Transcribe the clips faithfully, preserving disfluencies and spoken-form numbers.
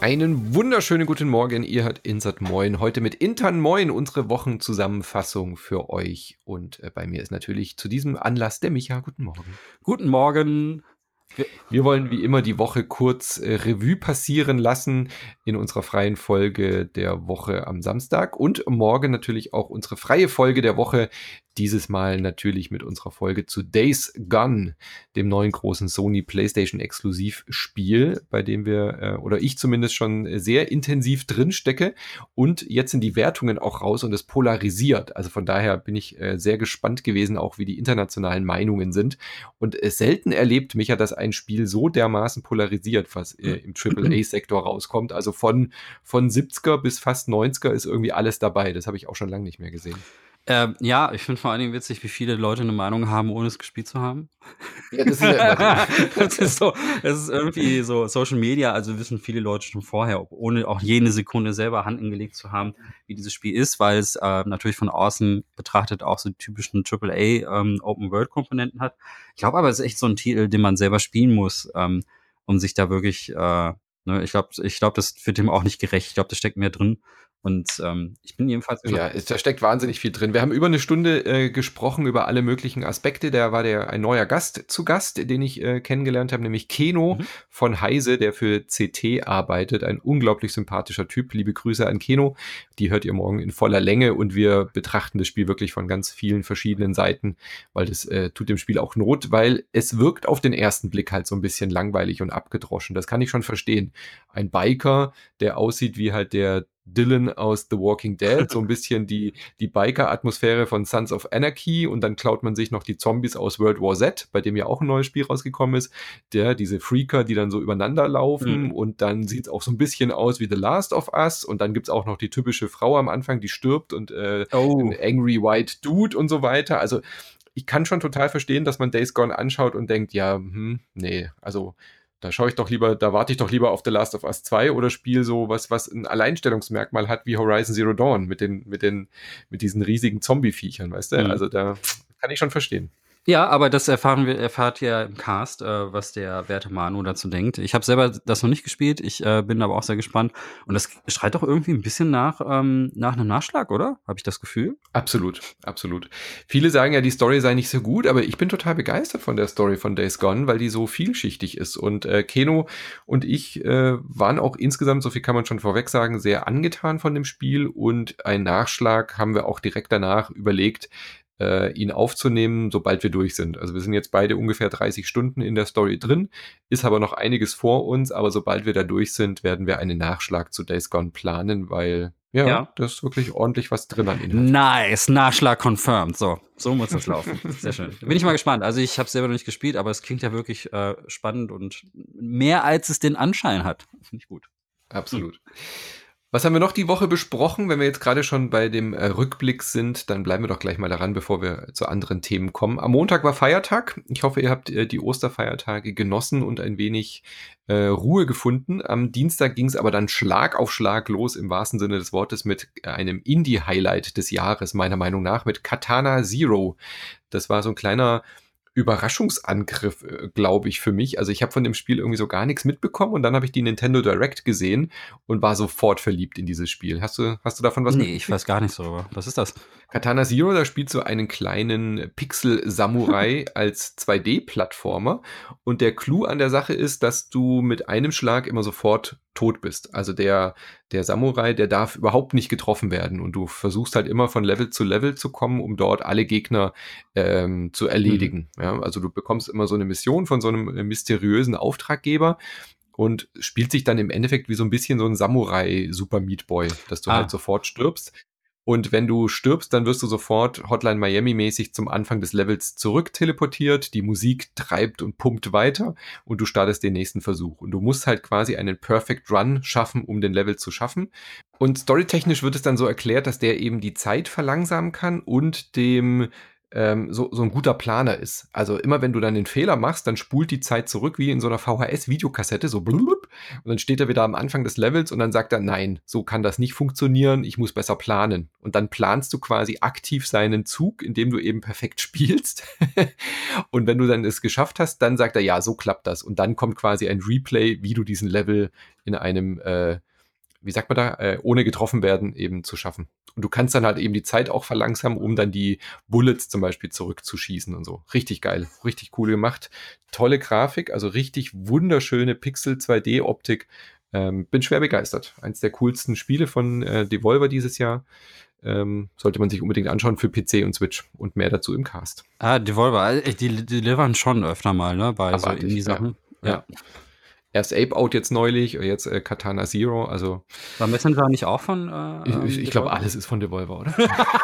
Einen wunderschönen guten Morgen, ihr hört Insert Moin. Heute mit Intern Moin, unsere Wochenzusammenfassung für euch. Und äh, bei mir ist natürlich zu diesem Anlass der Micha. Guten Morgen. Guten Morgen. Wir, wir wollen wie immer die Woche kurz äh, Revue passieren lassen in unserer freien Folge der Woche am Samstag. Und morgen natürlich auch unsere freie Folge der Woche. Dieses Mal natürlich mit unserer Folge zu Days Gone, dem neuen großen Sony PlayStation Exklusivspiel, bei dem wir, äh, oder ich zumindest schon sehr intensiv drin stecke. Und jetzt sind die Wertungen auch raus und es polarisiert. Also von daher bin ich äh, sehr gespannt gewesen, auch wie die internationalen Meinungen sind. Und äh, selten erlebt mich ja, dass ein Spiel so dermaßen polarisiert, was äh, im Triple A-Sektor rauskommt. Also von, von siebziger bis fast neunziger ist irgendwie alles dabei. Das habe ich auch schon lange nicht mehr gesehen. Ähm, ja, ich finde vor allen Dingen witzig, wie viele Leute eine Meinung haben, ohne es gespielt zu haben. Ja, das ist ja immer so. das ist so, das ist irgendwie so Social Media, also wissen viele Leute schon vorher, ob, ohne auch jene Sekunde selber Hand angelegt zu haben, wie dieses Spiel ist, weil es äh, natürlich von außen betrachtet auch so die typischen Triple A ähm, Open-World-Komponenten hat. Ich glaube aber, es ist echt so ein Titel, den man selber spielen muss, ähm, um sich da wirklich, äh, ne, ich glaube, ich glaube, das wird dem auch nicht gerecht. Ich glaube, da steckt mehr drin. Und ähm, ich bin jedenfalls... Ja, es, da steckt wahnsinnig viel drin. Wir haben über eine Stunde äh, gesprochen über alle möglichen Aspekte. Da war der ein neuer Gast zu Gast, den ich äh, kennengelernt habe, nämlich Keno mhm. von Heise, der für C T arbeitet. Ein unglaublich sympathischer Typ. Liebe Grüße an Keno. Die hört ihr morgen in voller Länge und wir betrachten das Spiel wirklich von ganz vielen verschiedenen Seiten, weil das äh, tut dem Spiel auch Not, weil es wirkt auf den ersten Blick halt so ein bisschen langweilig und abgedroschen. Das kann ich schon verstehen. Ein Biker, der aussieht wie halt der Dylan aus The Walking Dead, so ein bisschen die, die Biker-Atmosphäre von Sons of Anarchy und dann klaut man sich noch die Zombies aus World War Z, bei dem ja auch ein neues Spiel rausgekommen ist, der, diese Freaker, die dann so übereinander laufen mhm. und dann sieht es auch so ein bisschen aus wie The Last of Us und dann gibt's auch noch die typische Frau am Anfang, die stirbt und äh, oh. ein Angry White Dude und so weiter, also ich kann schon total verstehen, dass man Days Gone anschaut und denkt, ja, hm, nee, also da schaue ich doch lieber, da warte ich doch lieber auf The Last of Us zwei oder spiele so was, was ein Alleinstellungsmerkmal hat wie Horizon Zero Dawn mit den, mit den, mit diesen riesigen Zombie-Viechern, weißt du? Mhm. Also da kann ich schon verstehen. Ja, aber das erfahren wir, erfahrt ihr im Cast, äh, was der werte Manu dazu denkt. Ich habe selber das noch nicht gespielt, ich äh, bin aber auch sehr gespannt. Und das schreit doch irgendwie ein bisschen nach, ähm, nach einem Nachschlag, oder? Habe ich das Gefühl? Absolut, absolut. Viele sagen ja, die Story sei nicht so gut, aber ich bin total begeistert von der Story von Days Gone, weil die so vielschichtig ist. Und äh, Keno und ich äh, waren auch insgesamt, so viel kann man schon vorweg sagen, sehr angetan von dem Spiel. Und ein Nachschlag haben wir auch direkt danach überlegt, äh, ihn aufzunehmen, sobald wir durch sind. Also wir sind jetzt beide ungefähr dreißig Stunden in der Story drin, ist aber noch einiges vor uns, aber sobald wir da durch sind, werden wir einen Nachschlag zu Days Gone planen, weil ja, ja. da ist wirklich ordentlich was drin an Inhalt. Nice, Nachschlag confirmed. So, so muss das laufen. Sehr schön. Bin ich mal gespannt. Also ich habe selber noch nicht gespielt, aber es klingt ja wirklich äh, spannend und mehr als es den Anschein hat. Finde ich gut. Absolut. Hm. Was haben wir noch die Woche besprochen? Wenn wir jetzt gerade schon bei dem äh, Rückblick sind, dann bleiben wir doch gleich mal daran, bevor wir zu anderen Themen kommen. Am Montag war Feiertag. Ich hoffe, ihr habt äh, die Osterfeiertage genossen und ein wenig äh, Ruhe gefunden. Am Dienstag ging es aber dann Schlag auf Schlag los, im wahrsten Sinne des Wortes, mit einem Indie-Highlight des Jahres, meiner Meinung nach, mit Katana Zero. Das war so ein kleiner Überraschungsangriff, glaube ich, für mich. Also ich habe von dem Spiel irgendwie so gar nichts mitbekommen und dann habe ich die Nintendo Direct gesehen und war sofort verliebt in dieses Spiel. Hast du, hast du davon was Nee, ich weiß gar nicht so. Was ist das? Katana Zero, da spielst du einen kleinen Pixel-Samurai als zwei D-Plattformer und der Clou an der Sache ist, dass du mit einem Schlag immer sofort tot bist. Also der, der Samurai, der darf überhaupt nicht getroffen werden und du versuchst halt immer von Level zu Level zu kommen, um dort alle Gegner ähm, zu erledigen. Mhm. Ja, also du bekommst immer so eine Mission von so einem mysteriösen Auftraggeber und spielt sich dann im Endeffekt wie so ein bisschen so ein Samurai-Super Meat Boy, dass du ah. halt sofort stirbst. Und wenn du stirbst, dann wirst du sofort Hotline Miami-mäßig zum Anfang des Levels zurück teleportiert. Die Musik treibt und pumpt weiter und du startest den nächsten Versuch. Und du musst halt quasi einen Perfect Run schaffen, um den Level zu schaffen. Und storytechnisch wird es dann so erklärt, dass der eben die Zeit verlangsamen kann und dem ähm, so, so ein guter Planer ist. Also immer wenn du dann den Fehler machst, dann spult die Zeit zurück wie in so einer V H S-Videokassette, so blub, und dann steht er wieder am Anfang des Levels und dann sagt er, nein, so kann das nicht funktionieren, ich muss besser planen. Und dann planst du quasi aktiv seinen Zug, indem du eben perfekt spielst. Und wenn du dann es geschafft hast, dann sagt er, ja, so klappt das. Und dann kommt quasi ein Replay, wie du diesen Level in einem, äh, wie sagt man da, äh, ohne getroffen werden eben zu schaffen. Und du kannst dann halt eben die Zeit auch verlangsamen, um dann die Bullets zum Beispiel zurückzuschießen und so. Richtig geil, richtig cool gemacht. Tolle Grafik, also richtig wunderschöne Pixel zwei D Optik. Ähm, bin schwer begeistert. Eins der coolsten Spiele von äh, Devolver dieses Jahr. Ähm, sollte man sich unbedingt anschauen für P C und Switch und mehr dazu im Cast. Ah, Devolver, also, die, die delivern schon öfter mal, ne, bei Abartig, so Indie-Sachen. Ja. ja. Erst Ape Out jetzt neulich, jetzt äh, Katana Zero, also. War Messenger nicht auch von äh, Ich, ich glaube, alles ist von Devolver, oder?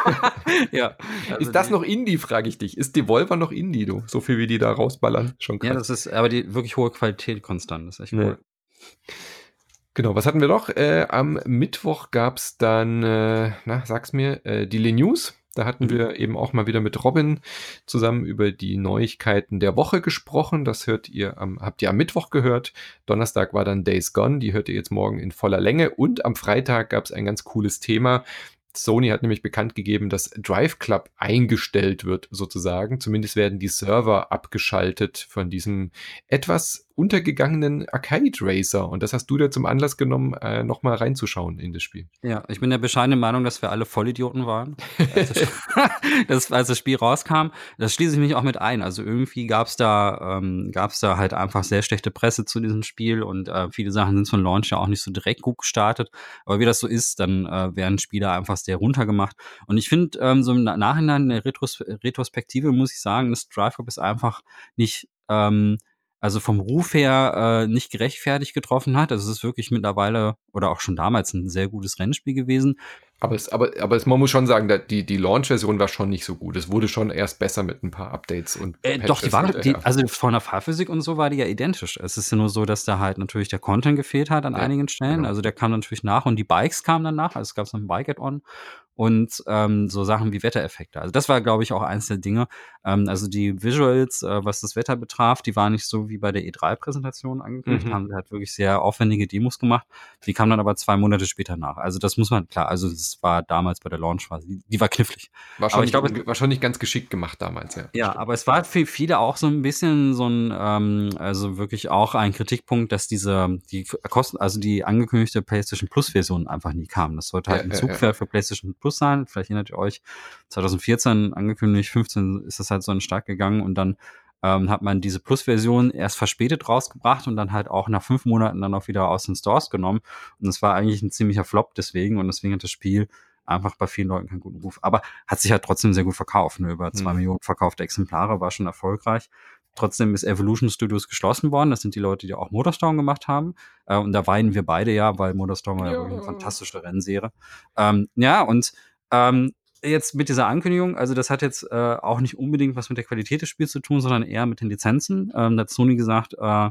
Ja. Also ist das noch Indie, frage ich dich. Ist Devolver noch Indie, du? So viel, wie die da rausballern, schon krass. Ja, das ist aber die wirklich hohe Qualität konstant, das ist echt cool. Nee. Genau, was hatten wir noch? Äh, am Mittwoch gab's dann, äh, na, sag's mir, äh, die Le News. Da hatten mhm. wir eben auch mal wieder mit Robin zusammen über die Neuigkeiten der Woche gesprochen. Das hört ihr am, habt ihr am Mittwoch gehört. Donnerstag war dann Days Gone, die hört ihr jetzt morgen in voller Länge. Und am Freitag gab's ein ganz cooles Thema. Sony hat nämlich bekannt gegeben, dass Drive Club eingestellt wird, sozusagen. Zumindest werden die Server abgeschaltet von diesem etwas untergegangenen Arcade Racer. Und das hast du dir zum Anlass genommen, äh, nochmal reinzuschauen in das Spiel. Ja, ich bin der bescheidenen Meinung, dass wir alle Vollidioten waren, als das, das, als das Spiel rauskam. Das schließe ich mich auch mit ein. Also irgendwie gab's da, ähm, gab's da halt einfach sehr schlechte Presse zu diesem Spiel und äh, viele Sachen sind von Launch ja auch nicht so direkt gut gestartet. Aber wie das so ist, dann äh, werden Spieler einfach sehr runtergemacht. Und ich finde, ähm, so im Nachhinein in der Retros- Retrospektive muss ich sagen, das Drive Club ist einfach nicht, ähm, also vom Ruf her äh, nicht gerechtfertigt getroffen hat. Also es ist wirklich mittlerweile oder auch schon damals ein sehr gutes Rennspiel gewesen. Aber es, aber, aber es, man muss schon sagen, die, die Launch-Version war schon nicht so gut. Es wurde schon erst besser mit ein paar Updates und äh, Doch, die war, die, also von der Fahrphysik und so war die ja identisch. Es ist ja nur so, dass da halt natürlich der Content gefehlt hat an ja, einigen Stellen. Genau. Also der kam natürlich nach und die Bikes kamen dann nach. Also es gab so ein Bike-Add-on. Und ähm, so Sachen wie Wettereffekte. Also das war, glaube ich, auch eins der Dinge. Ähm, also die Visuals, äh, was das Wetter betraf, die waren nicht so wie bei der E drei Präsentation angekündigt. Mhm. Haben sie halt wirklich sehr aufwendige Demos gemacht. Die kamen dann aber zwei Monate später nach. Also das muss man, klar, also das war damals bei der Launchphase, die, die war knifflig. War schon, aber ich glaube, war schon nicht ganz geschickt gemacht damals, ja. Ja, aber es war für viele auch so ein bisschen so ein, ähm, also wirklich auch ein Kritikpunkt, dass diese, die Kosten, also die angekündigte PlayStation Plus Version einfach nie kam. Das sollte halt ja, ein Zugpferd ja, ja. für PlayStation Plus sein. Vielleicht erinnert ihr euch, zwanzig vierzehn angekündigt, fünfzehn ist das halt so an den Start gegangen und dann ähm, hat man diese Plus-Version erst verspätet rausgebracht und dann halt auch nach fünf Monaten dann auch wieder aus den Stores genommen. Und das war eigentlich ein ziemlicher Flop deswegen und deswegen hat das Spiel einfach bei vielen Leuten keinen guten Ruf. Aber hat sich halt trotzdem sehr gut verkauft. Ne? Über zwei mhm. Millionen verkaufte Exemplare, war schon erfolgreich. Trotzdem ist Evolution Studios geschlossen worden. Das sind die Leute, die auch Motorstorm gemacht haben. Äh, und da weinen wir beide ja, weil Motorstorm war ja wirklich eine fantastische Rennserie. Ähm, ja, und ähm, jetzt mit dieser Ankündigung, also das hat jetzt äh, auch nicht unbedingt was mit der Qualität des Spiels zu tun, sondern eher mit den Lizenzen. Ähm, da hat Sony gesagt, äh,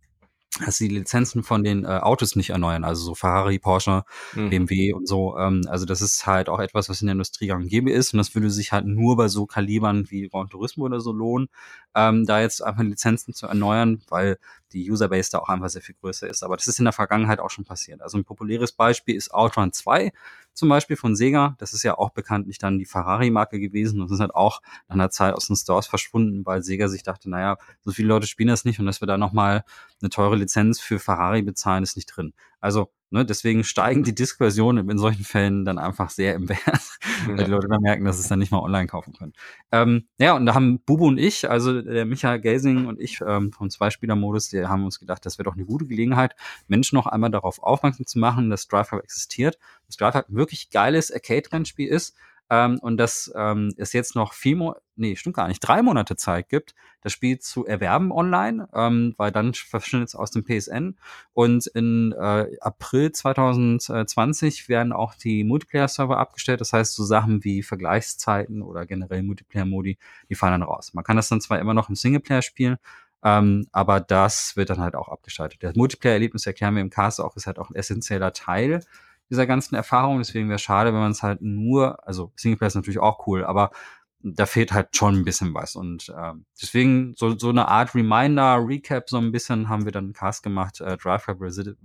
dass sie die Lizenzen von den äh, Autos nicht erneuern, also so Ferrari, Porsche, mhm. B M W und so. Ähm, also das ist halt auch etwas, was in der Industrie gang und gäbe ist und das würde sich halt nur bei so Kalibern wie Gran Turismo oder so lohnen, ähm, da jetzt einfach Lizenzen zu erneuern, weil die Userbase da auch einfach sehr viel größer ist. Aber das ist in der Vergangenheit auch schon passiert. Also ein populäres Beispiel ist Outrun zwei zum Beispiel von Sega. Das ist ja auch bekanntlich dann die Ferrari-Marke gewesen und das ist halt auch nach einer Zeit aus den Stores verschwunden, weil Sega sich dachte, naja, so viele Leute spielen das nicht und dass wir da nochmal eine teure Lizenz für Ferrari bezahlen, ist nicht drin. Also, ne, deswegen steigen die Disk-Versionen in solchen Fällen dann einfach sehr im Wert, ja. weil die Leute dann merken, dass sie es dann nicht mal online kaufen können. Ähm, ja, und da haben Bubu und ich, also der Michael Gelsing und ich ähm, vom Zwei-Spieler-Modus, die haben uns gedacht, das wäre doch eine gute Gelegenheit, Menschen noch einmal darauf aufmerksam zu machen, dass Drive Club existiert. Das Drive Club ein wirklich geiles Arcade-Rennspiel ist, Ähm, und dass ähm, es jetzt noch vier Monate, nee, stimmt gar nicht, drei Monate Zeit gibt, das Spiel zu erwerben online, ähm, weil dann verschwindet es aus dem P S N und in äh, April zwanzig zwanzig werden auch die Multiplayer-Server abgestellt, das heißt so Sachen wie Vergleichszeiten oder generell Multiplayer-Modi, die fallen dann raus. Man kann das dann zwar immer noch im Singleplayer spielen, ähm, aber das wird dann halt auch abgeschaltet. Das Multiplayer-Erlebnis, erklären wir im Cast auch, ist halt auch ein essentieller Teil dieser ganzen Erfahrung, deswegen wäre es schade, wenn man es halt nur, also Singleplayer ist natürlich auch cool, aber da fehlt halt schon ein bisschen was. Und äh, deswegen so, so eine Art Reminder, Recap, so ein bisschen haben wir dann einen Cast gemacht, äh, Drive Club Revisited.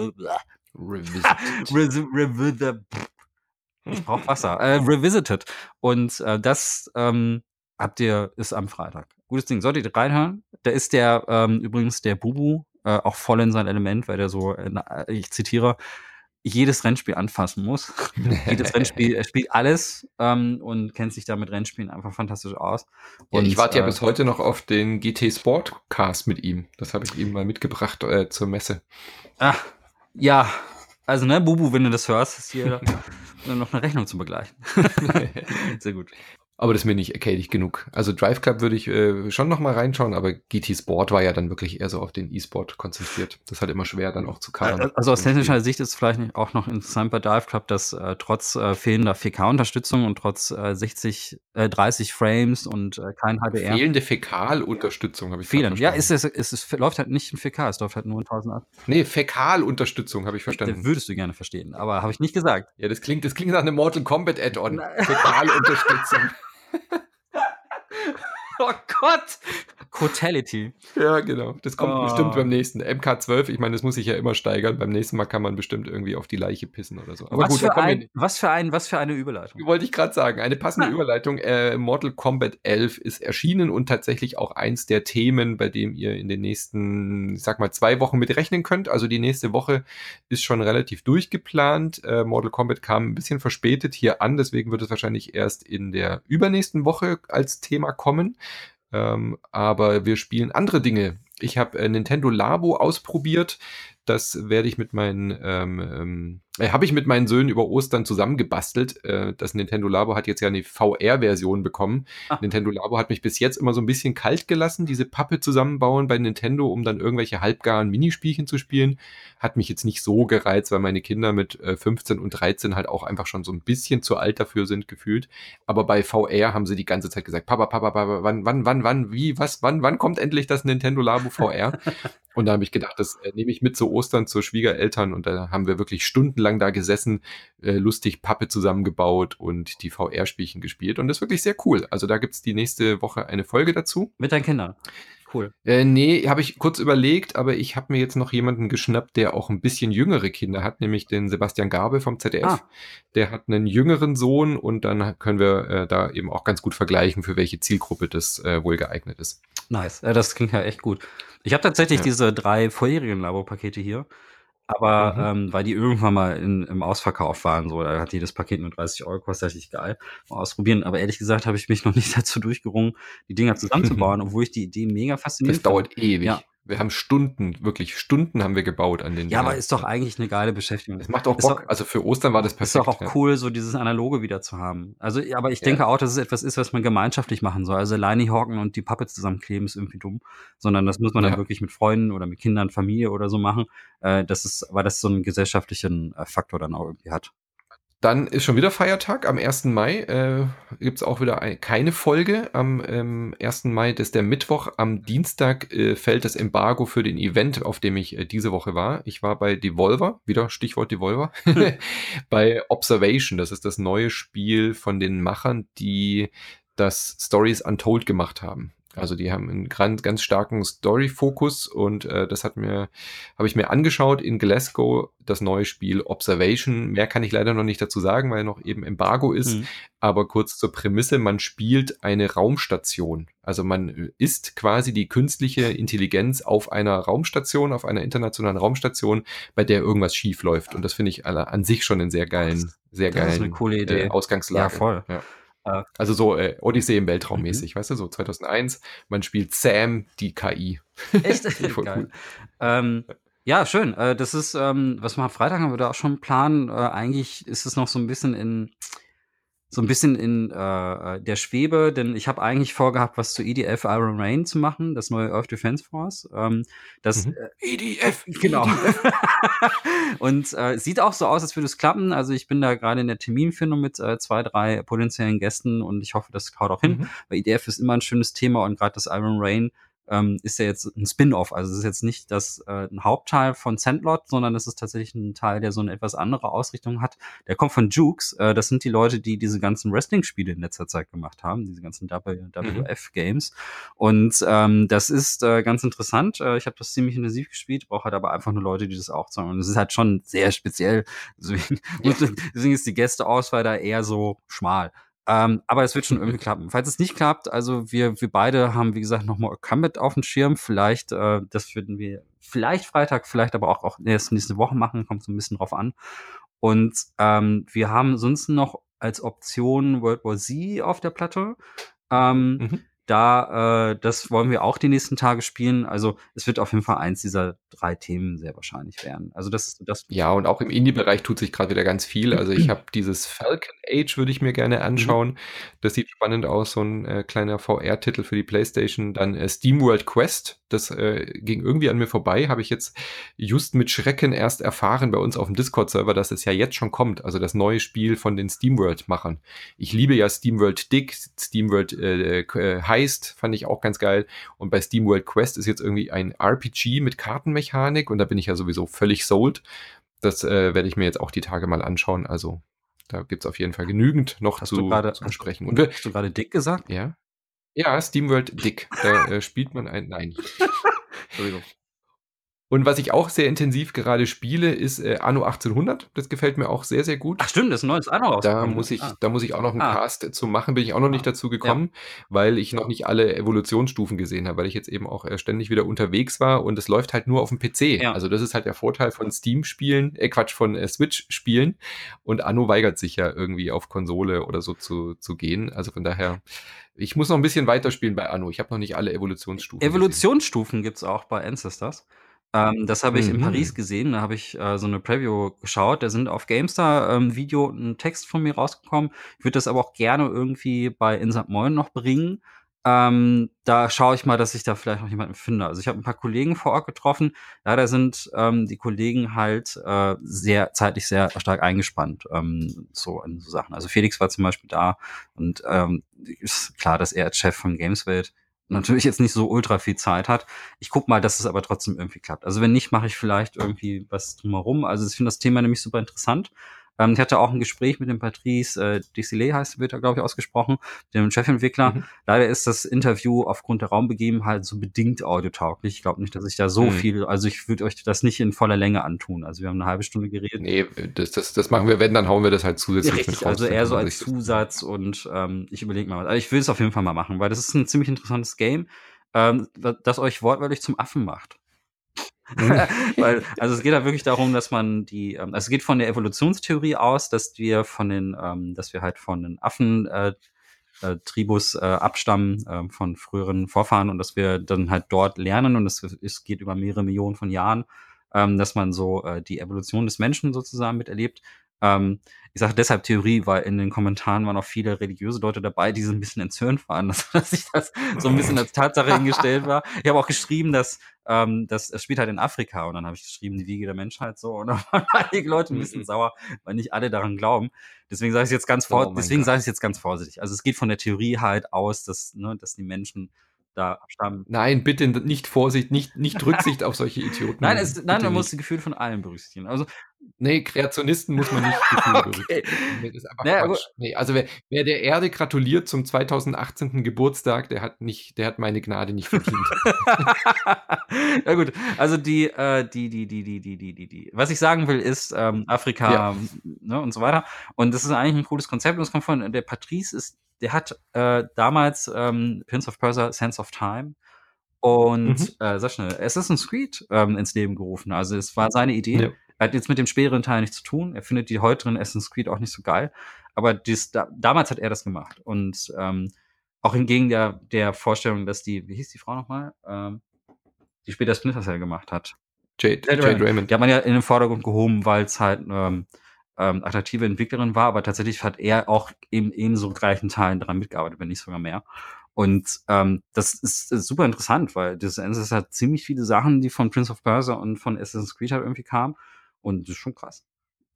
Revisited. Ich brauche Wasser. Äh, Revisited. Und äh, das ähm, habt ihr, ist am Freitag. Gutes Ding. Solltet ihr reinhören. Da ist der, ähm, übrigens der Bubu äh, auch voll in sein Element, weil der so, äh, ich zitiere, jedes Rennspiel anfassen muss. Jedes Rennspiel, er spielt alles ähm, und kennt sich da mit Rennspielen einfach fantastisch aus. Ja, Und, ich warte ja äh, bis heute noch auf den G T Sport Cast mit ihm. Das habe ich ihm mal mitgebracht äh, zur Messe. Ah, ja, also ne, Bubu, wenn du das hörst, ist hier noch eine Rechnung zu begleichen. Sehr gut. Aber das ist mir nicht arcadig genug. Also Drive Club würde ich äh, schon noch mal reinschauen, aber G T Sport war ja dann wirklich eher so auf den E-Sport konzentriert. Das ist halt immer schwer dann auch zu kadern. Also aus technischer Sicht ist vielleicht auch noch interessant bei Drive Club, dass äh, trotz äh, fehlender vier K-Unterstützung und trotz äh, sechzig, äh, dreißig Frames und äh, kein H D R. Fehlende Fäkalunterstützung habe ich Fehlen. Ja, ist es, ist es läuft halt nicht in vier K, es läuft halt nur in tausendachtzig. Nee, Fäkalunterstützung habe ich verstanden. Das würdest du gerne verstehen, aber habe ich nicht gesagt. Ja, das klingt, das klingt nach einem Mortal Kombat Add-on. Fäkalunterstützung. Oh Gott! Cotality. Ja, genau. Das kommt Oh. bestimmt beim nächsten. M K zwölf, ich meine, das muss sich ja immer steigern. Beim nächsten Mal kann man bestimmt irgendwie auf die Leiche pissen oder so. Aber was, gut, für da kommen ein, wir- was, für ein, was für eine Überleitung. wollte ich gerade sagen. Eine passende Überleitung. Äh, Mortal Kombat elf ist erschienen und tatsächlich auch eins der Themen, bei dem ihr in den nächsten, ich sag mal, zwei Wochen mit rechnen könnt. Also die nächste Woche ist schon relativ durchgeplant. Äh, Mortal Kombat kam ein bisschen verspätet hier an, deswegen wird es wahrscheinlich erst in der übernächsten Woche als Thema kommen. Ähm, aber wir spielen andere Dinge. Ich habe äh, Nintendo Labo ausprobiert. Das werde ich mit meinen, ähm, ähm, äh, habe ich mit meinen Söhnen über Ostern zusammengebastelt. Äh, das Nintendo Labo hat jetzt ja eine V R-Version bekommen. Ah. Nintendo Labo hat mich bis jetzt immer so ein bisschen kalt gelassen, diese Pappe zusammenbauen bei Nintendo, um dann irgendwelche halbgaren Minispielchen zu spielen. Hat mich jetzt nicht so gereizt, weil meine Kinder mit äh, fünfzehn und dreizehn halt auch einfach schon so ein bisschen zu alt dafür sind, gefühlt. Aber bei V R haben sie die ganze Zeit gesagt, Papa, Papa, Papa, wann, wann, wann, wann, wie, was, wann, wann kommt endlich das Nintendo Labo V R? Und da habe ich gedacht, das äh, nehme ich mit zu Ostern zur Schwiegereltern und da haben wir wirklich stundenlang da gesessen, äh, lustig Pappe zusammengebaut und die V R-Spielchen gespielt und das ist wirklich sehr cool. Also da gibt's die nächste Woche eine Folge dazu. Mit deinen Kindern. Cool. Äh, nee, habe ich kurz überlegt, aber ich habe mir jetzt noch jemanden geschnappt, der auch ein bisschen jüngere Kinder hat, nämlich den Sebastian Garbe vom Z D F. Ah. Der hat einen jüngeren Sohn und dann können wir äh, da eben auch ganz gut vergleichen, für welche Zielgruppe das äh, wohl geeignet ist. Nice. Ja, das klingt ja echt gut. Ich habe tatsächlich Ja. diese drei vorherigen Labo-Pakete hier, aber Mhm. ähm, weil die irgendwann mal in, im Ausverkauf waren, so, da hat jedes Paket nur dreißig Euro gekostet, richtig geil. Mal ausprobieren. Aber ehrlich gesagt habe ich mich noch nicht dazu durchgerungen, die Dinger zusammenzubauen, obwohl ich die Idee mega faszinierend Das dauert finde. ewig. Ja. Wir haben Stunden, wirklich Stunden haben wir gebaut an den Ja, aber Dingern. ist doch eigentlich eine geile Beschäftigung. Das macht auch Ist Bock. doch- Also für Ostern war das Ist perfekt. doch auch ja. cool, so dieses Analoge wieder zu haben. Also, ja, aber ich Ja. denke auch, dass es etwas ist, was man gemeinschaftlich machen soll. Also alleine hocken und die Pappe zusammenkleben ist irgendwie dumm, sondern das muss man dann Ja. wirklich mit Freunden oder mit Kindern, Familie oder so machen. Äh, das ist, weil das so einen gesellschaftlichen äh, Faktor dann auch irgendwie hat. Dann ist schon wieder Feiertag. Am ersten Mai äh, gibt's auch wieder ein, keine Folge. Am ähm, ersten Mai, das ist der Mittwoch. Am Dienstag äh, fällt das Embargo für den Event, auf dem ich äh, diese Woche war. Ich war bei Devolver, wieder Stichwort Devolver, bei Observation. Das ist das neue Spiel von den Machern, die das Stories Untold gemacht haben. Also die haben einen ganz, ganz starken Story-Fokus und äh, das hat mir, habe ich mir angeschaut in Glasgow, das neue Spiel Observation. Mehr kann ich leider noch nicht dazu sagen, weil noch eben Embargo ist. Mhm. Aber kurz zur Prämisse, man spielt eine Raumstation. Also man ist quasi die künstliche Intelligenz auf einer Raumstation, auf einer internationalen Raumstation, bei der irgendwas schief läuft. Und das finde ich alle- an sich schon einen sehr geilen, sehr Das ist geilen eine coole Idee. Äh, Ausgangslage. Ja, voll. Ja. Äh, Also so äh, Odyssee im Weltraum Mhm. mäßig, weißt du, so zweitausendeins, man spielt Sam, die K I. Echt? Finde ich voll Geil. cool. Ähm, ja, schön. Äh, das ist, ähm, was wir am Freitag haben wir da auch schon einen Plan. Äh, eigentlich ist es noch so ein bisschen in so ein bisschen in äh, der Schwebe, denn ich habe eigentlich vorgehabt, was zu E D F Iron Rain zu machen, das neue Earth Defense Force. Ähm, das Mhm. äh, E D F, Genau. Und äh, es sieht auch so aus, als würde es klappen. Also ich bin da gerade in der Terminfindung mit äh, zwei, drei potenziellen Gästen und ich hoffe, das haut auch hin. Mhm. Weil E D F ist immer ein schönes Thema und gerade das Iron Rain ähm, ist ja jetzt ein Spin-off. Also es ist jetzt nicht das äh, ein Hauptteil von Sandlot, sondern es ist tatsächlich ein Teil, der so eine etwas andere Ausrichtung hat. Der kommt von Jukes. Äh, das sind die Leute, die diese ganzen Wrestling-Spiele in letzter Zeit gemacht haben, diese ganzen W W F-Games. Und ähm, das ist äh, ganz interessant. Äh, ich habe das ziemlich intensiv gespielt, brauche halt aber einfach nur Leute, die das auch zocken. Und es ist halt schon sehr speziell. Deswegen, Ja. deswegen ist die Gästeauswahl da eher so schmal. Ähm, aber es wird schon irgendwie klappen. Falls es nicht klappt, also wir wir beide haben, wie gesagt, noch Mortal Kombat auf dem Schirm. Vielleicht, äh, das würden wir vielleicht Freitag, vielleicht aber auch, auch erst nächste Woche machen. Kommt so ein bisschen drauf an. Und ähm, wir haben sonst noch als Option World War Z auf der Platte. Ähm, Mhm. Da, äh, das wollen wir auch die nächsten Tage spielen. Also es wird auf jeden Fall eins dieser drei Themen sehr wahrscheinlich werden. Also das, das. Ja, und auch im Indie-Bereich tut sich gerade wieder ganz viel. Also ich habe dieses Falcon Age, würde ich mir gerne anschauen. Mhm. Das sieht spannend aus, so ein äh, kleiner V R-Titel für die PlayStation. Dann äh, SteamWorld Quest, das äh, ging irgendwie an mir vorbei, habe ich jetzt just mit Schrecken erst erfahren bei uns auf dem Discord-Server, dass es ja jetzt schon kommt. Also das neue Spiel von den SteamWorld-Machern. Ich liebe ja SteamWorld Dig, SteamWorld äh, äh, Heist, fand ich auch ganz geil. Und bei SteamWorld Quest ist jetzt irgendwie ein R P G mit Kartenmechanik und da bin ich ja sowieso völlig sold. Das äh, werde ich mir jetzt auch die Tage mal anschauen. Also da gibt's auf jeden Fall genügend noch hast zu, du grade, zu hast, besprechen. Und wir, hast du gerade dick gesagt? Ja. Ja, SteamWorld Dig. Da äh, spielt man ein. Nein. Entschuldigung. Und was ich auch sehr intensiv gerade spiele, ist äh, Anno achtzehnhundert. Das gefällt mir auch sehr, sehr gut. Ach stimmt, das ist ein neues Anno Da rausgekommen. muss Ne? ich, Ah. da muss ich auch noch einen Ah. Cast zu machen, bin ich auch noch nicht Ah. dazu gekommen, weil ich noch nicht alle Evolutionsstufen gesehen habe, weil ich jetzt eben auch äh, ständig wieder unterwegs war und es läuft halt nur auf dem P C. Ja. Also das ist halt der Vorteil von Steam-Spielen, äh Quatsch, von äh, Switch-Spielen, und Anno weigert sich ja irgendwie auf Konsole oder so zu, zu gehen. Also von daher, ich muss noch ein bisschen weiterspielen bei Anno. Ich habe noch nicht alle Evolutionsstufen Evolutionsstufen gibt's auch bei Ancestors. Ähm, das habe ich in Mhm. Paris gesehen, da habe ich äh, so eine Preview geschaut. Da sind auf GameStar ähm, Video ein Text von mir rausgekommen. Ich würde das aber auch gerne irgendwie bei In Sankt Moin noch bringen. Ähm, da schaue ich mal, dass ich da vielleicht noch jemanden finde. Also ich habe ein paar Kollegen vor Ort getroffen. Leider sind ähm, die Kollegen halt äh, sehr zeitlich sehr stark eingespannt, ähm, so in so Sachen. Also Felix war zum Beispiel da und ähm, ist klar, dass er als Chef von Gameswelt natürlich jetzt nicht so ultra viel Zeit hat. Ich guck mal, dass es aber trotzdem irgendwie klappt. Also wenn nicht, mache ich vielleicht irgendwie was drumherum. Also ich finde das Thema nämlich super interessant. Ähm, ich hatte auch ein Gespräch mit dem Patrice äh, Desilets, heißt, wird er, glaube ich, ausgesprochen, dem Chefentwickler. Mhm. Leider ist das Interview aufgrund der Raumbegebenheit so bedingt audiotauglich. Ich glaube nicht, dass ich da so Mhm. viel, also ich würde euch das nicht in voller Länge antun. Also wir haben eine halbe Stunde geredet. Nee, das, das, das machen wir, wenn, dann hauen wir das halt zusätzlich Ja, richtig, mit raus. also dann eher kann so man als sich das- Zusatz und ähm, ich überlege mal was. Also ich will es auf jeden Fall mal machen, weil das ist ein ziemlich interessantes Game, ähm, das euch wortwörtlich zum Affen macht. Weil, also es geht da wirklich darum, dass man die, ähm, also es geht von der Evolutionstheorie aus, dass wir von den, ähm, dass wir halt von den Affen äh, äh, Tribus äh, abstammen äh, von früheren Vorfahren und dass wir dann halt dort lernen und es, es geht über mehrere Millionen von Jahren, ähm, dass man so äh, die Evolution des Menschen sozusagen miterlebt. Ähm, ich sage deshalb Theorie, weil in den Kommentaren waren auch viele religiöse Leute dabei, die so ein bisschen entzürnt waren, dass, dass ich das so ein bisschen als Tatsache hingestellt war. Ich habe auch geschrieben, dass ähm, das, das spielt halt in Afrika und dann habe ich geschrieben, die Wiege der Menschheit so und dann waren einige Leute ein bisschen sauer, weil nicht alle daran glauben. Deswegen sage ich jetzt ganz vor, Oh mein deswegen Gott. sage ich jetzt ganz vorsichtig. Also es geht von der Theorie halt aus, dass, ne, dass die Menschen da abstammen. Nein, bitte nicht Vorsicht, nicht, nicht Rücksicht auf solche Idioten Nein, nehmen. es, nein, Bitte man muss nicht. die Gefühle von allen berücksichtigen. Also Nee, Kreationisten muss man nicht Gefühle Okay. berücksichtigen. Das ist einfach Naja, Quatsch. Nee, also wer, wer der Erde gratuliert zum zweitausendachtzehn. Geburtstag, der hat nicht, der hat meine Gnade nicht verdient. Ja gut, also die, äh, die, die, die, die, die, die, die, die. Was ich sagen will, ist ähm, Afrika, Ja. ne, und so weiter. Und das ist eigentlich ein cooles Konzept. Und es kommt von der Patrice ist, der hat äh, damals ähm, Prince of Persia, Sense of Time und Mhm. äh, sag schnell, Assassin's Creed ähm, ins Leben gerufen. Also es war seine Idee. Ja. Er hat jetzt mit dem späteren Teil nichts zu tun. Er findet die heuteren Assassin's Creed auch nicht so geil. Aber dies, da, damals hat er das gemacht. Und ähm, auch hingegen der, der Vorstellung, dass die, wie hieß die Frau nochmal? Ähm, die später Splinter Cell gemacht hat. Jade, Jade Jade Raymond. Raymond. Die hat man ja in den Vordergrund gehoben, weil es halt ähm, ähm, attraktive Entwicklerin war, aber tatsächlich hat er auch eben eben so gleichen Teilen daran mitgearbeitet, wenn nicht sogar mehr. Und ähm, das ist, ist super interessant, weil das es hat ziemlich viele Sachen, die von Prince of Persia und von Assassin's Creed halt irgendwie kamen. Und das ist schon krass.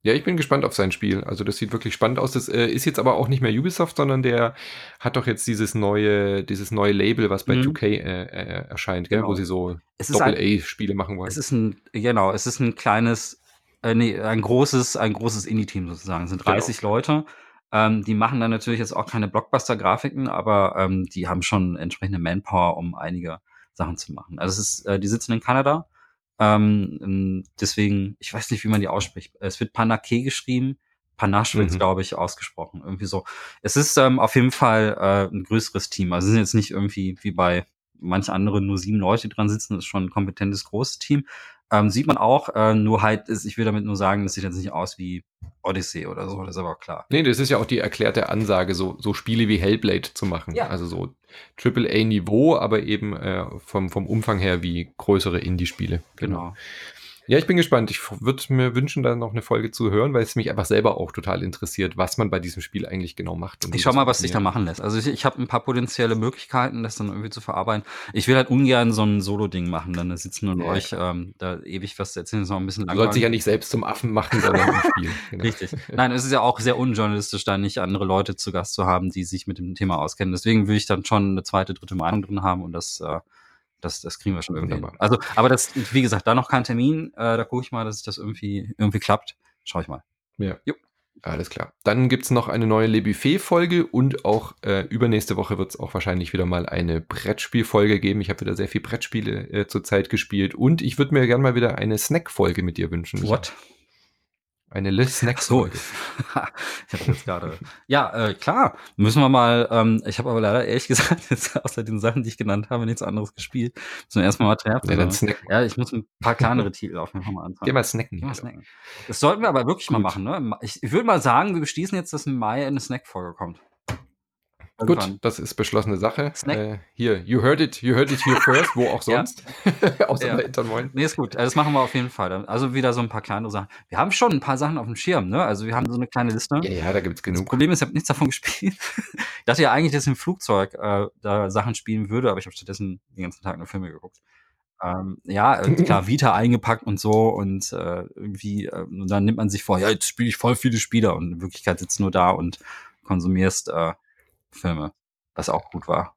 Ja, ich bin gespannt auf sein Spiel. Also das sieht wirklich spannend aus. Das äh, ist jetzt aber auch nicht mehr Ubisoft, sondern der hat doch jetzt dieses neue, dieses neue Label, was bei Mhm. zwei K äh, äh, erscheint, gell? Wo Genau. sie so Es ist ein, Doppel-A-Spiele machen es wollen. ist ein, genau, es ist ein kleines, äh, nee, ein großes, ein großes Indie-Team sozusagen. Es sind Genau. dreißig Leute. Ähm, die machen dann natürlich jetzt auch keine Blockbuster-Grafiken, aber ähm, die haben schon entsprechende Manpower, um einige Sachen zu machen. Also es ist, äh, die sitzen in Kanada. Ähm, ähm, deswegen, ich weiß nicht, wie man die ausspricht. Es wird Panache geschrieben. Panache wird, Mhm. glaube ich, ausgesprochen. Irgendwie so. Es ist ähm, auf jeden Fall äh, ein größeres Team. Also es sind jetzt nicht irgendwie wie bei manch anderen nur sieben Leute, die dran sitzen. Das ist schon ein kompetentes, großes Team. Ähm, sieht man auch, äh, nur halt, ist, ich will damit nur sagen, das sieht jetzt nicht aus wie Odyssey oder so, das ist aber auch klar. Nee, das ist ja auch die erklärte Ansage, so, so Spiele wie Hellblade zu machen. Ja. Also so Triple-A-Niveau, aber eben äh, vom, vom Umfang her wie größere Indie-Spiele. Genau. Genau. Ja, ich bin gespannt. Ich würde mir wünschen, da noch eine Folge zu hören, weil es mich einfach selber auch total interessiert, was man bei diesem Spiel eigentlich genau macht. Und Ich wie schau das mal, was sich da funktioniert. machen lässt. Also ich, ich habe ein paar potenzielle Möglichkeiten, das dann irgendwie zu verarbeiten. Ich will halt ungern so ein Solo-Ding machen, dann sitzen und Ja, euch klar. ähm, da ewig was zu erzählen, das ist auch ein bisschen Du sollst dich langweilig. ja nicht selbst zum Affen machen, sondern im Spiel. Genau. Richtig. Nein, es ist ja auch sehr unjournalistisch, da nicht andere Leute zu Gast zu haben, die sich mit dem Thema auskennen. Deswegen will ich dann schon eine zweite, dritte Meinung drin haben und das, äh, das, das kriegen wir schon irgendwie hin. Wunderbar. Also, aber das, wie gesagt, da noch kein Termin. Äh, da gucke ich mal, dass das irgendwie irgendwie klappt. Schau ich mal. Ja. Jo. Alles klar. Dann gibt's noch eine neue Le Buffet-Folge und auch äh, übernächste Woche wird's auch wahrscheinlich wieder mal eine Brettspielfolge geben. Ich habe wieder sehr viel Brettspiele äh, zurzeit gespielt und ich würde mir gerne mal wieder eine Snack-Folge mit dir wünschen. Micha. What? Eine Le Ach so. Snack-Folge. Ich habe jetzt gerade. Ja, äh, klar. Müssen wir mal. Ähm, ich habe aber leider ehrlich gesagt jetzt außer den Sachen, die ich genannt habe, nichts anderes gespielt. Müssen wir erstmal Material Ja, dann zusammen. snacken. Ja, ich muss ein paar kleinere Titel auf jeden Fall mal anfangen. Geh mal snacken. Geh mal Alter. snacken. Das sollten wir aber wirklich mal Gut. machen, ne? Ich, ich würde mal sagen, wir beschließen jetzt, dass im Mai eine Snack-Folge kommt. Irgendwann. Gut, das ist beschlossene Sache. Snack. Äh, hier, you heard it, you heard it here first, wo auch Ja. sonst. Außer Ja. bei Intermoin. Nee, ist gut. Also das machen wir auf jeden Fall. Dann- Also wieder so ein paar kleinere Sachen. Wir haben schon ein paar Sachen auf dem Schirm, ne? Also wir haben so eine kleine Liste. Ja, ja, da gibt's Das genug. Problem ist, ich habe nichts davon gespielt. Ich dachte ja eigentlich, dass ich im Flugzeug äh, da Sachen spielen würde, aber ich habe stattdessen den ganzen Tag nur Filme geguckt. Ähm, ja, äh, klar, Vita eingepackt und so und äh, irgendwie, äh, und dann nimmt man sich vor, ja, jetzt spiele ich voll viele Spiele und in Wirklichkeit sitzt du nur da und konsumierst äh, Filme, was auch gut war.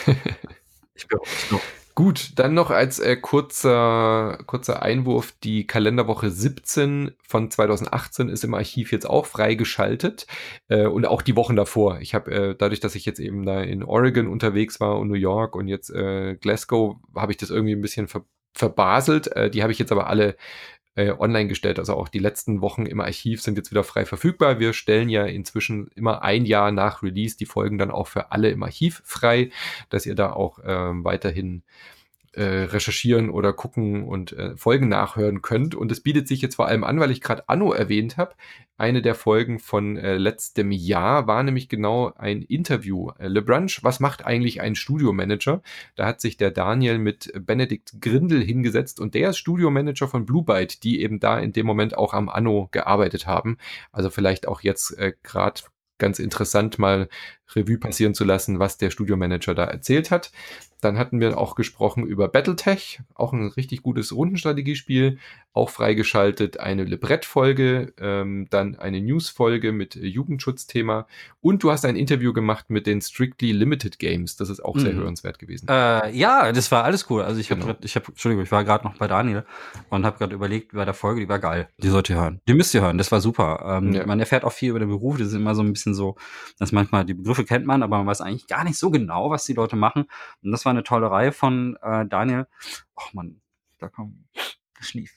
Ich bin, ich bin Gut, dann noch als äh, kurzer, kurzer Einwurf, die Kalenderwoche siebzehn von zwanzig achtzehn ist im Archiv jetzt auch freigeschaltet äh, und auch die Wochen davor. Ich habe äh, dadurch, dass ich jetzt eben da in Oregon unterwegs war und New York und jetzt äh, Glasgow, habe ich das irgendwie ein bisschen ver verbaselt. Äh, die habe ich jetzt aber alle äh, online gestellt. Also auch die letzten Wochen im Archiv sind jetzt wieder frei verfügbar. Wir stellen ja inzwischen immer ein Jahr nach Release die Folgen dann auch für alle im Archiv frei, dass ihr da auch ähm, weiterhin äh, recherchieren oder gucken und äh, Folgen nachhören könnt. Und es bietet sich jetzt vor allem an, weil ich gerade Anno erwähnt habe. Eine der Folgen von äh, letztem Jahr war nämlich genau ein Interview. Äh, Le Brunch, was macht eigentlich ein Studiomanager? Da hat sich der Daniel mit Benedikt Grindel hingesetzt und der ist Studiomanager von Blue Byte, die eben da in dem Moment auch am Anno gearbeitet haben. Also vielleicht auch jetzt äh, gerade ganz interessant mal Revue passieren zu lassen, was der Studiomanager da erzählt hat. Dann hatten wir auch gesprochen über Battletech, auch ein richtig gutes Rundenstrategiespiel, auch freigeschaltet eine Librettfolge, ähm, dann eine Newsfolge mit äh, Jugendschutzthema und du hast ein Interview gemacht mit den Strictly Limited Games, das ist auch sehr Mhm. hörenswert gewesen. Äh, ja, das war alles cool. Also ich habe, Genau. ich habe, Entschuldigung, ich war gerade noch bei Daniel und habe gerade überlegt bei der Folge, die war geil. Die sollt ihr hören. Die müsst ihr hören. Das war super. Ähm, Ja. Man erfährt auch viel über den Beruf. Das ist immer so ein bisschen so, dass manchmal die Begriffe kennt man, aber man weiß eigentlich gar nicht so genau, was die Leute machen. Und das war eine tolle Reihe von äh, Daniel. Ach man, da kommt schlief.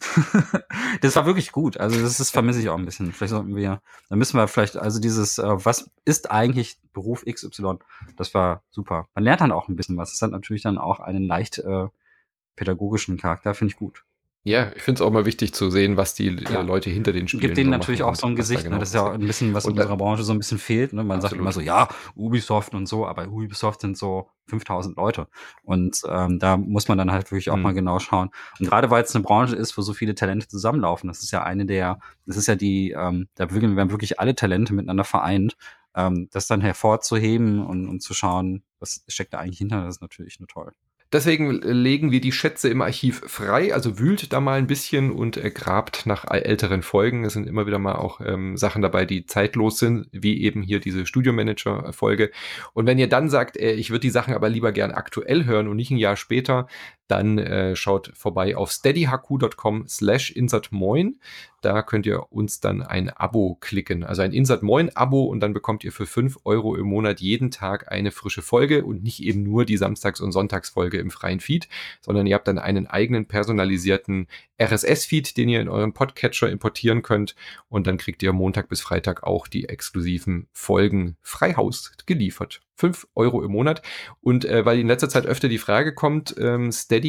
Das war wirklich gut. Also das ist vermisse ich auch ein bisschen. Vielleicht sollten wir, da müssen wir vielleicht, also dieses, äh, was ist eigentlich Beruf X Y? Das war super. Man lernt dann auch ein bisschen was. Das hat natürlich dann auch einen leicht äh, pädagogischen Charakter, finde ich gut. Ja, ich finde es auch mal wichtig zu sehen, was die Ja. äh, Leute hinter den Spielen Gibt denen so natürlich machen auch so ein und was da Gesicht. genau Ne? Das ist ja auch passiert. ein bisschen, was Und in da- unserer Branche so ein bisschen fehlt. Ne? Man sagt Absolut. immer so, ja, Ubisoft und so, aber Ubisoft sind so fünftausend Leute. Und ähm, da muss man dann halt wirklich auch Hm. mal genau schauen. Und gerade weil es eine Branche ist, wo so viele Talente zusammenlaufen, das ist ja eine der, das ist ja die, ähm, da wirklich- werden wirklich alle Talente miteinander vereint. Ähm, das dann hervorzuheben und, und zu schauen, was steckt da eigentlich hinter, das ist natürlich nur toll. Deswegen legen wir die Schätze im Archiv frei, also wühlt da mal ein bisschen und äh, grabt nach älteren Folgen. Es sind immer wieder mal auch ähm, Sachen dabei, die zeitlos sind, wie eben hier diese Studio-Manager-Folge. Und wenn ihr dann sagt, äh, ich würde die Sachen aber lieber gern aktuell hören und nicht ein Jahr später, dann äh, schaut vorbei auf steadyhq.com slash insertmoin. Da könnt ihr uns dann ein Abo klicken, also ein Insert Moin Abo, und dann bekommt ihr für fünf Euro im Monat jeden Tag eine frische Folge und nicht eben nur die Samstags- und Sonntagsfolge im freien Feed, sondern ihr habt dann einen eigenen personalisierten R S S-Feed, den ihr in euren Podcatcher importieren könnt, und dann kriegt ihr Montag bis Freitag auch die exklusiven Folgen frei Haus geliefert. fünf Euro im Monat. Und äh, weil in letzter Zeit öfter die Frage kommt, ähm,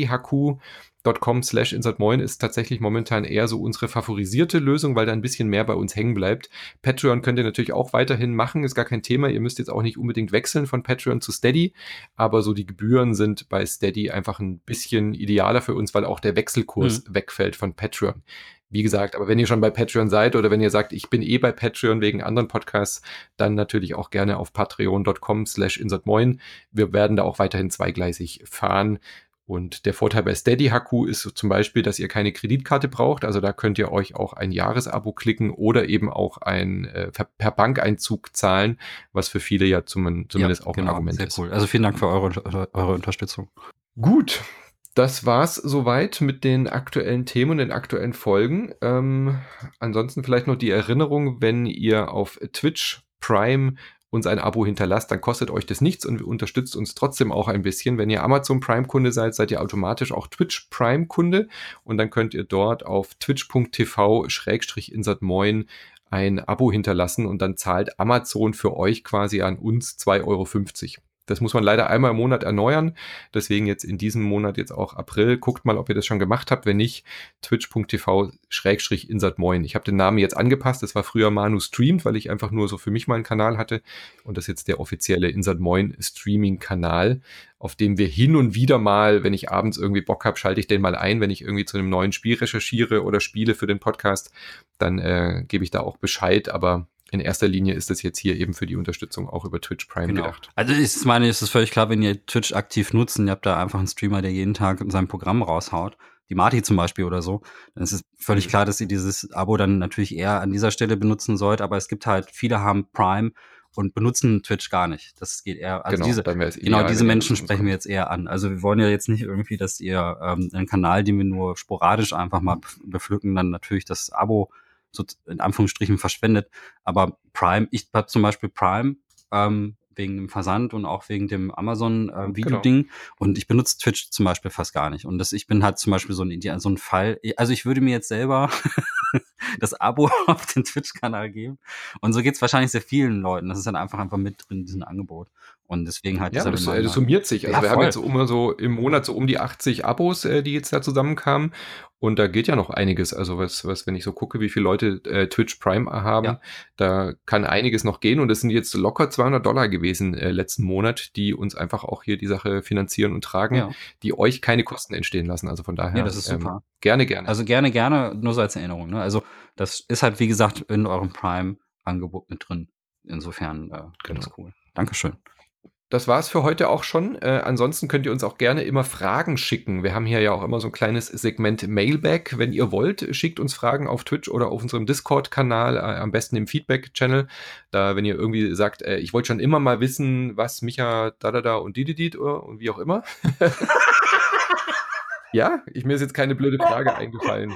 steadyhq.com slash insertmoin ist tatsächlich momentan eher so unsere favorisierte Lösung, weil da ein bisschen mehr bei uns hängen bleibt. Patreon könnt ihr natürlich auch weiterhin machen, ist gar kein Thema. Ihr müsst jetzt auch nicht unbedingt wechseln von Patreon zu Steady, aber so die Gebühren sind bei Steady einfach ein bisschen idealer für uns, weil auch der Wechselkurs mhm. wegfällt von Patreon. Wie gesagt, aber wenn ihr schon bei Patreon seid oder wenn ihr sagt, ich bin eh bei Patreon wegen anderen Podcasts, dann natürlich auch gerne auf patreon.com slash insertmoin. Wir werden da auch weiterhin zweigleisig fahren. Und der Vorteil bei SteadyHQ ist zum Beispiel, dass ihr keine Kreditkarte braucht. Also da könnt ihr euch auch ein Jahresabo klicken oder eben auch ein äh, per Bankeinzug zahlen, was für viele ja zum, zumindest ja, auch genau, ein Argument sehr ist. Cool. Also vielen Dank für eure, eure Unterstützung. Gut. Das war's soweit mit den aktuellen Themen und den aktuellen Folgen. Ähm, ansonsten vielleicht noch die Erinnerung, wenn ihr auf Twitch Prime uns ein Abo hinterlasst, dann kostet euch das nichts und unterstützt uns trotzdem auch ein bisschen. Wenn ihr Amazon Prime-Kunde seid, seid ihr automatisch auch Twitch Prime-Kunde, und dann könnt ihr dort auf twitch.tv schrägstrich insertmoin ein Abo hinterlassen und dann zahlt Amazon für euch quasi an uns zwei Euro fünfzig. Das muss man leider einmal im Monat erneuern. Deswegen jetzt in diesem Monat, jetzt auch April, guckt mal, ob ihr das schon gemacht habt. Wenn nicht, twitch.tv schrägstrich insertmoin. Ich habe den Namen jetzt angepasst. Das war früher Manu Streamt, weil ich einfach nur so für mich mal einen Kanal hatte. Und das ist jetzt der offizielle Insertmoin Streaming-Kanal, auf dem wir hin und wieder mal, wenn ich abends irgendwie Bock habe, schalte ich den mal ein. Wenn ich irgendwie zu einem neuen Spiel recherchiere oder spiele für den Podcast, dann äh, gebe ich da auch Bescheid. Aber in erster Linie ist das jetzt hier eben für die Unterstützung auch über Twitch Prime genau. gedacht. Also ich meine, es ist völlig klar, wenn ihr Twitch aktiv nutzt und ihr habt da einfach einen Streamer, der jeden Tag sein Programm raushaut, die Marty zum Beispiel oder so, dann ist es völlig klar, dass ihr dieses Abo dann natürlich eher an dieser Stelle benutzen sollt, aber es gibt halt, viele haben Prime und benutzen Twitch gar nicht. Das geht eher, also genau, diese, dann ideal, genau diese Menschen sprechen wir jetzt eher an. Also wir wollen ja jetzt nicht irgendwie, dass ihr ähm, einen Kanal, den wir nur sporadisch einfach mal bepflücken, dann natürlich das Abo so in Anführungsstrichen verschwendet. Aber Prime, ich habe zum Beispiel Prime ähm, wegen dem Versand und auch wegen dem Amazon-Video-Ding. Genau. Und ich benutze Twitch zum Beispiel fast gar nicht. Und das, ich bin halt zum Beispiel so ein, so ein Fall, also ich würde mir jetzt selber das Abo auf den Twitch-Kanal geben. Und so geht's wahrscheinlich sehr vielen Leuten. Das ist dann einfach einfach mit drin, diesen Angebot. Und deswegen halt ja, das, das summiert sich. Also ja, wir voll. haben jetzt so immer so im Monat so um die achtzig Abos, äh, die jetzt da zusammenkamen. Und da geht ja noch einiges. Also was, was, wenn ich so gucke, wie viele Leute äh, Twitch Prime haben, ja. da kann einiges noch gehen. Und es sind jetzt locker zweihundert Dollar gewesen äh, letzten Monat, die uns einfach auch hier die Sache finanzieren und tragen, ja. die euch keine Kosten entstehen lassen. Also von daher ja, das ist super. Ähm, gerne, gerne. Also gerne, gerne, nur so als Erinnerung. Ne? Also das ist halt, wie gesagt, in eurem Prime-Angebot mit drin. Insofern äh, ganz genau. cool. Dankeschön. Das war's für heute auch schon. Äh, ansonsten könnt ihr uns auch gerne immer Fragen schicken. Wir haben hier ja auch immer so ein kleines Segment Mailback. Wenn ihr wollt, schickt uns Fragen auf Twitch oder auf unserem Discord-Kanal, äh, am besten im Feedback-Channel. Da, wenn ihr irgendwie sagt, äh, ich wollte schon immer mal wissen, was Micha da da da und dididid und wie auch immer. Ja, ich, mir ist jetzt keine blöde Frage eingefallen.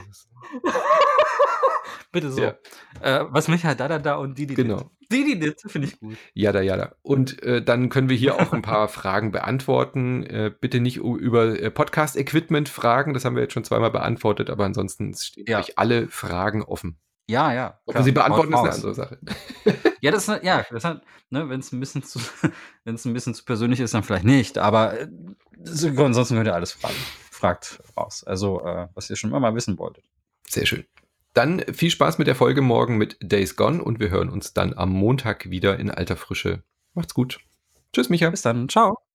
Bitte so. Ja. Äh, was Micha da da da und dididid. Genau. Dididid finde ich gut. Jada, jada. Und äh, dann können wir hier auch ein paar Fragen beantworten. Äh, bitte nicht über äh, Podcast-Equipment fragen, das haben wir jetzt schon zweimal beantwortet, aber ansonsten stehen ja. euch alle Fragen offen. Ja, ja. Ob wir sie beantworten, ist eine andere Sache. Ja, das ist, ja, das hat, ne, wenn es ein bisschen zu, wenn es ein bisschen zu persönlich ist, dann vielleicht nicht, aber äh, ansonsten könnt ihr alles fragen. Fragt raus. Also, äh, was ihr schon immer mal wissen wolltet. Sehr schön. Dann viel Spaß mit der Folge morgen mit Days Gone und wir hören uns dann am Montag wieder in alter Frische. Macht's gut. Tschüss, Micha. Bis dann. Ciao.